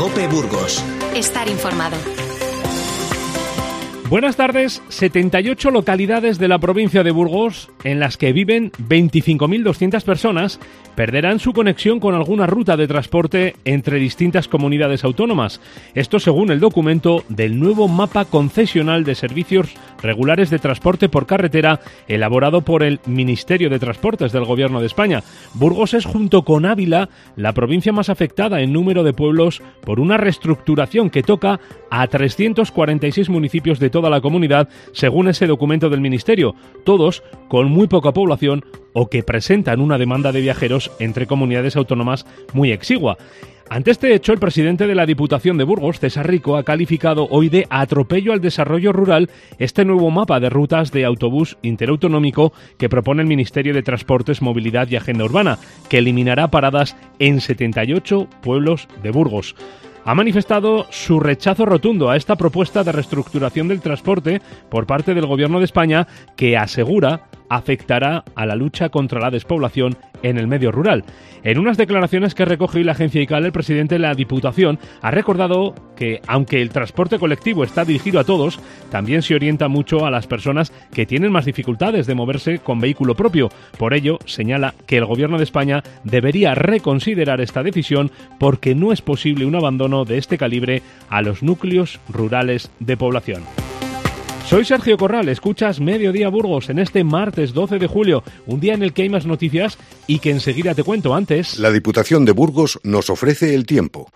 COPE Burgos. Estar informado. Buenas tardes. 78 localidades de la provincia de Burgos, en las que viven 25.200 personas, perderán su conexión con alguna ruta de transporte entre distintas comunidades autónomas. Esto según el documento del nuevo mapa concesional de servicios regulares de transporte por carretera elaborado por el Ministerio de Transportes del Gobierno de España. Burgos es, junto con Ávila, la provincia más afectada en número de pueblos por una reestructuración que toca a 346 municipios de toda la comunidad, según ese documento del Ministerio, todos con muy poca población o que presentan una demanda de viajeros entre comunidades autónomas muy exigua. Ante este hecho, el presidente de la Diputación de Burgos, César Rico, ha calificado hoy de atropello al desarrollo rural este nuevo mapa de rutas de autobús interautonómico que propone el Ministerio de Transportes, Movilidad y Agenda Urbana, que eliminará paradas en 78 pueblos de Burgos. Ha manifestado su rechazo rotundo a esta propuesta de reestructuración del transporte por parte del Gobierno de España, que asegura afectará a la lucha contra la despoblación en el medio rural. En unas declaraciones que recoge la agencia ICAL, el presidente de la Diputación ha recordado que, aunque el transporte colectivo está dirigido a todos, también se orienta mucho a las personas que tienen más dificultades de moverse con vehículo propio. Por ello, señala que el Gobierno de España debería reconsiderar esta decisión porque no es posible un abandono de este calibre a los núcleos rurales de población. Soy Sergio Corral, escuchas Mediodía Burgos en este martes 12 de julio, un día en el que hay más noticias y que enseguida te cuento. Antes, la Diputación de Burgos nos ofrece el tiempo.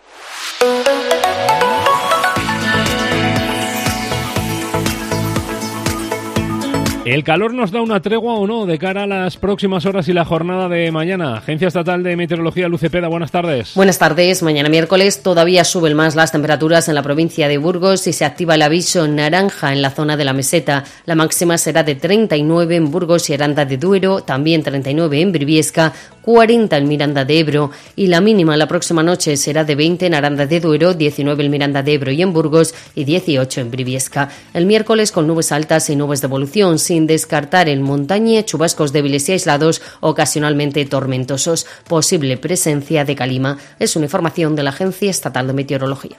¿el calor nos da una tregua o no de cara a las próximas horas y la jornada de mañana? Agencia Estatal de Meteorología, Luz Cepeda, buenas tardes. Buenas tardes. Mañana miércoles todavía suben más las temperaturas en la provincia de Burgos y se activa el aviso naranja en la zona de la meseta. La máxima será de 39 en Burgos y Aranda de Duero, también 39 en Briviesca, 40 en Miranda de Ebro y la mínima la próxima noche será de 20 en Aranda de Duero, 19 en Miranda de Ebro y en Burgos y 18 en Briviesca. El miércoles con nubes altas y nubes de evolución, sin descartar en montaña chubascos débiles y aislados, ocasionalmente tormentosos. Posible presencia de calima. Es una información de la Agencia Estatal de Meteorología.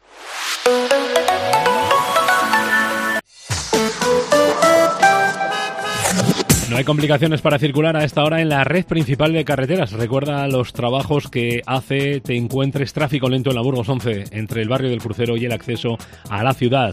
No hay complicaciones para circular a esta hora en la red principal de carreteras. Recuerda los trabajos que hace te encuentres tráfico lento en la Burgos 11, entre el barrio del Crucero y el acceso a la ciudad.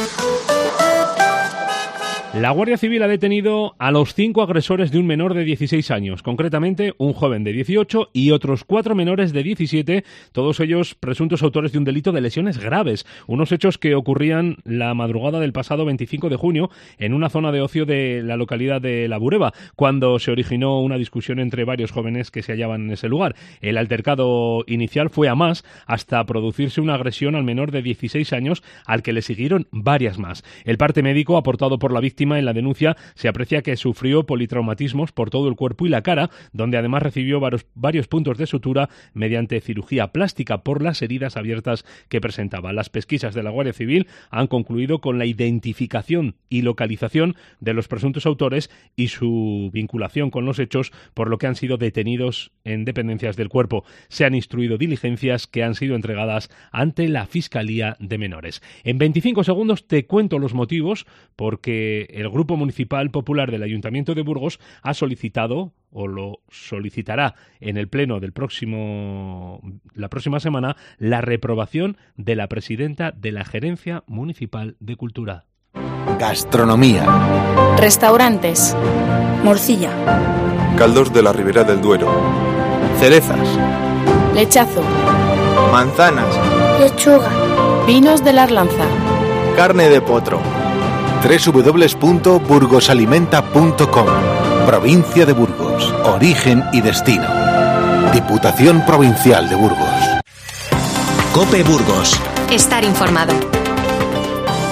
La Guardia Civil ha detenido a los 5 agresores de un menor de 16 años, concretamente un joven de 18 y otros 4 menores de 17, todos ellos presuntos autores de un delito de lesiones graves, unos hechos que ocurrían la madrugada del pasado 25 de junio en una zona de ocio de la localidad de La Bureba, cuando se originó una discusión entre varios jóvenes que se hallaban en ese lugar. El altercado inicial fue a más hasta producirse una agresión al menor de 16 años, al que le siguieron varias más. El parte médico aportado por la víctima en la denuncia se aprecia que sufrió politraumatismos por todo el cuerpo y la cara, donde además recibió varios puntos de sutura mediante cirugía plástica por las heridas abiertas que presentaba. Las pesquisas de la Guardia Civil han concluido con la identificación y localización de los presuntos autores y su vinculación con los hechos, por lo que han sido detenidos en dependencias del cuerpo. Se han instruido diligencias que han sido entregadas ante la Fiscalía de Menores. En 25 segundos te cuento los motivos porque el Grupo Municipal Popular del Ayuntamiento de Burgos ha solicitado, o lo solicitará en el pleno del la próxima semana, la reprobación de la presidenta de la Gerencia Municipal de Cultura. Gastronomía. Restaurantes. Morcilla. Caldos de la Ribera del Duero. Cerezas. Lechazo. Manzanas. Lechuga. Vinos de la Arlanza. Carne de potro. www.burgosalimenta.com. Provincia de Burgos. Origen y destino. Diputación Provincial de Burgos. COPE Burgos. Estar informado.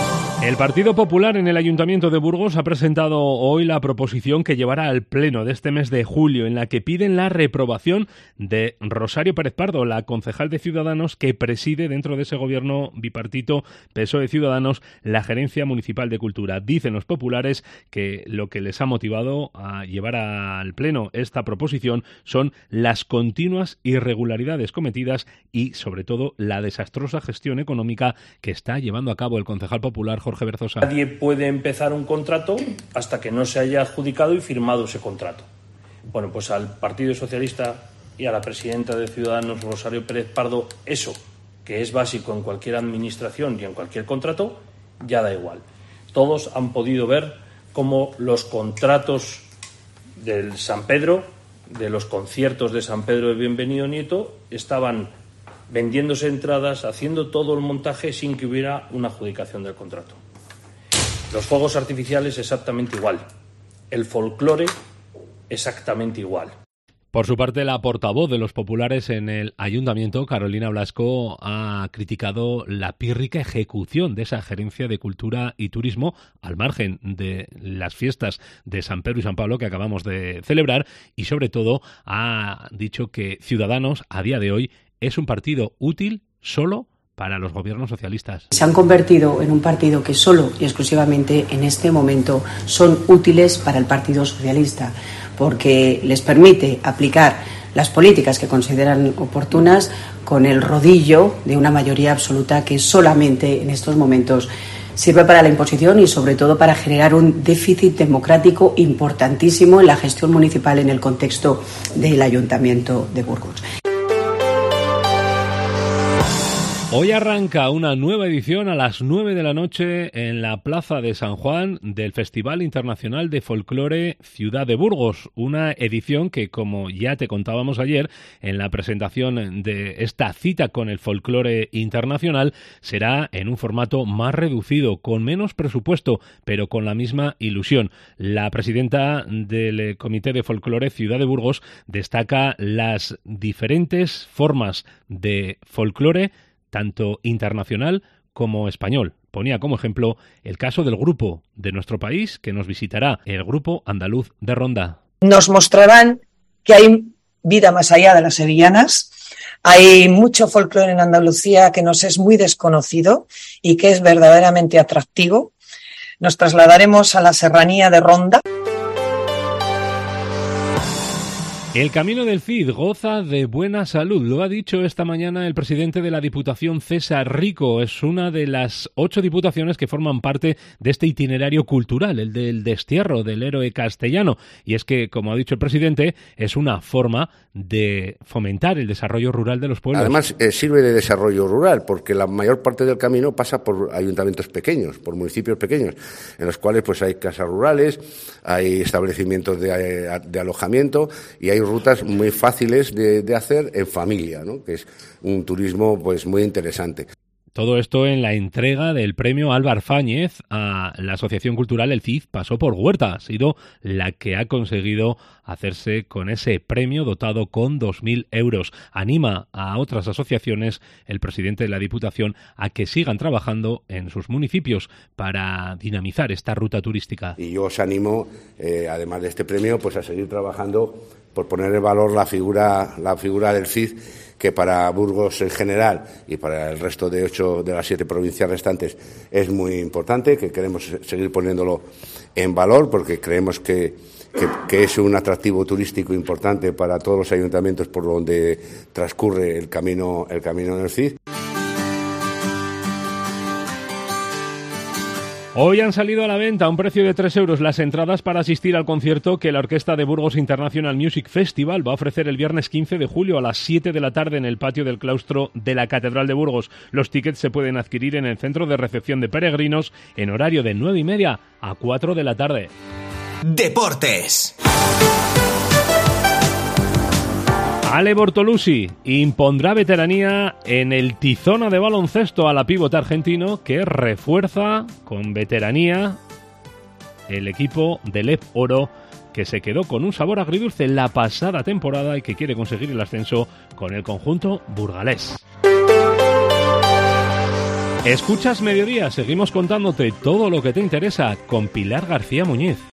El Partido Popular en el Ayuntamiento de Burgos ha presentado hoy la proposición que llevará al pleno de este mes de julio, en la que piden la reprobación de Rosario Pérez Pardo, la concejal de Ciudadanos que preside dentro de ese gobierno bipartito PSOE-Ciudadanos la Gerencia Municipal de Cultura. Dicen los populares que lo que les ha motivado a llevar al pleno esta proposición son las continuas irregularidades cometidas y, sobre todo, la desastrosa gestión económica que está llevando a cabo el concejal popular Jorge Berzosa. Nadie puede empezar un contrato hasta que no se haya adjudicado y firmado ese contrato. Bueno, pues al Partido Socialista y a la presidenta de Ciudadanos, Rosario Pérez Pardo, eso, que es básico en cualquier administración y en cualquier contrato, ya da igual. Todos han podido ver cómo los contratos del San Pedro, de los conciertos de San Pedro de Bienvenido Nieto, estaban vendiéndose entradas, haciendo todo el montaje sin que hubiera una adjudicación del contrato. Los fuegos artificiales exactamente igual. El folclore exactamente igual. Por su parte, la portavoz de los populares en el Ayuntamiento, Carolina Blasco, ha criticado la pírrica ejecución de esa Gerencia de Cultura y Turismo al margen de las fiestas de San Pedro y San Pablo que acabamos de celebrar y, sobre todo, ha dicho que Ciudadanos, a día de hoy, es un partido útil solo para los gobiernos socialistas. Se han convertido en un partido que solo y exclusivamente en este momento son útiles para el Partido Socialista, porque les permite aplicar las políticas que consideran oportunas con el rodillo de una mayoría absoluta que solamente en estos momentos sirve para la imposición y sobre todo para generar un déficit democrático importantísimo en la gestión municipal en el contexto del Ayuntamiento de Burgos. Hoy arranca una nueva edición a las 9 de la noche en la Plaza de San Juan del Festival Internacional de Folclore Ciudad de Burgos. Una edición que, como ya te contábamos ayer en la presentación de esta cita con el folclore internacional, será en un formato más reducido, con menos presupuesto, pero con la misma ilusión. La presidenta del Comité de Folclore Ciudad de Burgos destaca las diferentes formas de folclore tanto internacional como español. Ponía como ejemplo el caso del grupo de nuestro país que nos visitará, el Grupo Andaluz de Ronda. Nos mostrarán que hay vida más allá de las sevillanas, hay mucho folclore en Andalucía que nos es muy desconocido y que es verdaderamente atractivo. Nos trasladaremos a la serranía de Ronda. El Camino del Cid goza de buena salud. Lo ha dicho esta mañana el presidente de la Diputación, César Rico. Es una de las 8 diputaciones que forman parte de este itinerario cultural, el del destierro del héroe castellano. Y es que, como ha dicho el presidente, es una forma de fomentar el desarrollo rural de los pueblos. Además, sirve de desarrollo rural, porque la mayor parte del camino pasa por ayuntamientos pequeños, por municipios pequeños, en los cuales pues hay casas rurales, hay establecimientos de alojamiento y hay rutas muy fáciles de hacer en familia, ¿no? Que es un turismo pues muy interesante. Todo esto en la entrega del premio Álvar Fáñez a la Asociación Cultural El Cid Pasó por Huerta. Ha sido la que ha conseguido hacerse con ese premio dotado con 2.000 euros. Anima a otras asociaciones, el presidente de la Diputación, a que sigan trabajando en sus municipios para dinamizar esta ruta turística. Y yo os animo, además de este premio, pues a seguir trabajando por poner en valor la figura del Cid, que para Burgos en general y para el resto de 8 de las 7 provincias restantes es muy importante, que queremos seguir poniéndolo en valor porque creemos que es un atractivo turístico importante para todos los ayuntamientos por donde transcurre el camino del Cid. Hoy han salido a la venta a un precio de 3 euros las entradas para asistir al concierto que la Orquesta de Burgos International Music Festival va a ofrecer el viernes 15 de julio a las 7 de la tarde en el patio del claustro de la Catedral de Burgos. Los tickets se pueden adquirir en el centro de recepción de peregrinos en horario de 9:30 a 4 de la tarde. Deportes. Ale Bortolusi impondrá veteranía en el Tizona de baloncesto a la pívot argentino que refuerza con veteranía el equipo del EP Oro que se quedó con un sabor agridulce la pasada temporada y que quiere conseguir el ascenso con el conjunto burgalés. Escuchas Mediodía, seguimos contándote todo lo que te interesa con Pilar García Muñiz.